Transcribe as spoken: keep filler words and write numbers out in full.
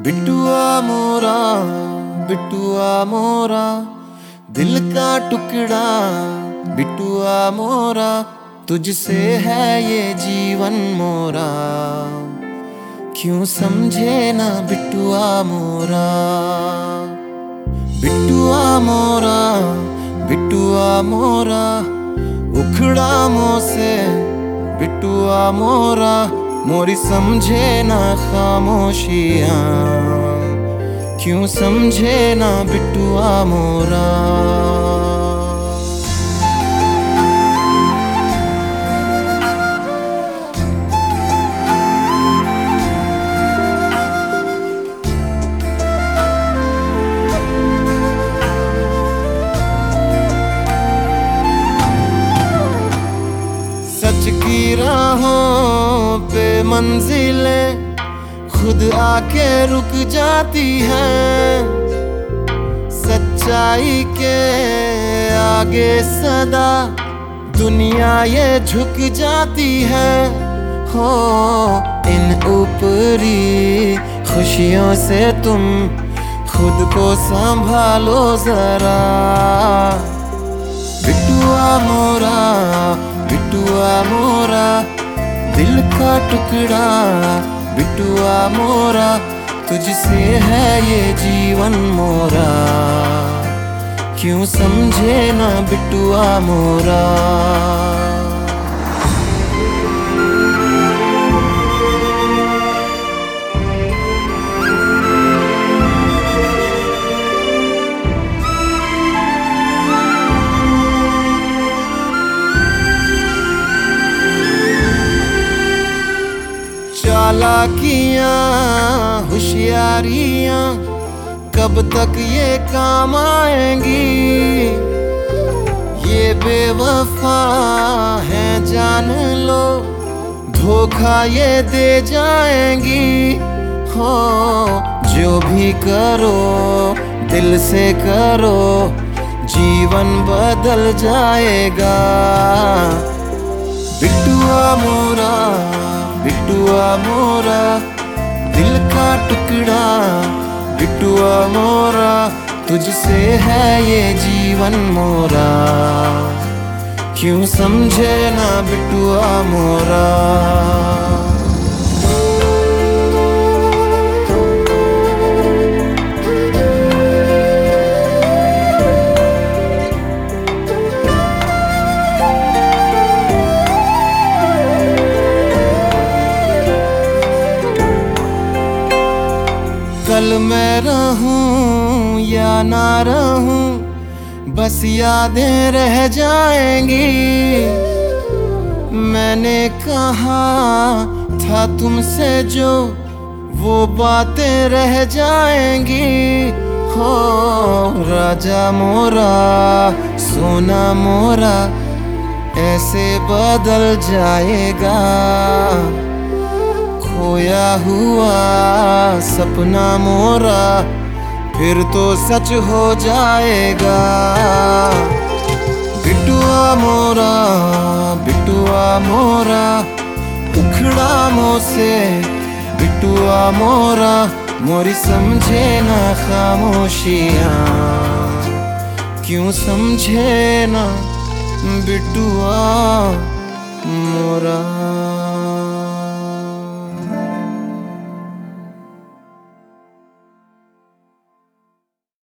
बिटुआ मोरा बिटुआ मोरा दिल का टुकड़ा, बिटुआ मोरा तुझसे है ये जीवन मोरा, क्यों समझे ना बिटुआ मोरा। बिटुआ मोरा बिटुआ मोरा उखड़ा मुँह से, बिटुआ मोरा मोरी समझे ना खामोशियाँ, क्यों समझे ना बिटुआ मोरा। सच की राहों पे मंजिलें खुद आके रुक जाती हैं, सच्चाई के आगे सदा दुनिया ये झुक जाती है। हो इन ऊपरी खुशियों से तुम खुद को संभालो जरा। बिटुआ मोरा बिटुआ मोरा दिल का टुकड़ा, बिटुआ मोरा तुझसे है ये जीवन मोरा, क्यों समझे ना बिटुआ मोरा। चालाकियाँ होशियारियाँ कब तक ये काम आएंगी, ये बेवफा है जान लो, धोखा ये दे जाएंगी। हो जो भी करो दिल से करो, जीवन बदल जाएगा। बिटुआ मोरा बिटुआ मोरा दिल का टुकड़ा, बिटुआ मोरा तुझसे है ये जीवन मोरा, क्यों समझे ना बिटुआ मोरा। कल मैं रहूं या ना रहूं बस यादें रह जाएंगी, मैंने कहा था तुमसे जो वो बातें रह जाएंगी। हो राजा मोरा सोना मोरा ऐसे बदल जाएगा, खोया हुआ सपना मोरा फिर तो सच हो जाएगा। बिटुआ मोरा बिटुआ मोरा उखड़ा मुँह से, बिटुआ मोरा मोरी समझे ना खामोशियाँ, क्यों समझे ना बिटुआ मोरा।